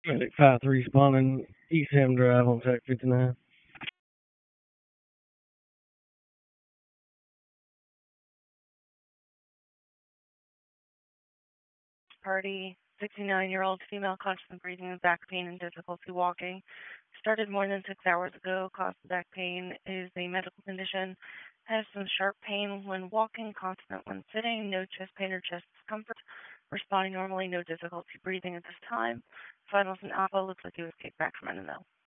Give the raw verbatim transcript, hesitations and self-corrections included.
Medic five three responding East Ham Drive on Tech fifty-nine. Party, sixty-nine-year-old female, constant breathing and back pain and difficulty walking. Started more than six hours ago. Cause of back pain is a medical condition. Has some sharp pain when walking, constant when sitting, no chest pain or chest discomfort. Responding normally, no difficulty breathing at this time. Vitals and alpha looks like he was kicked back from N M L.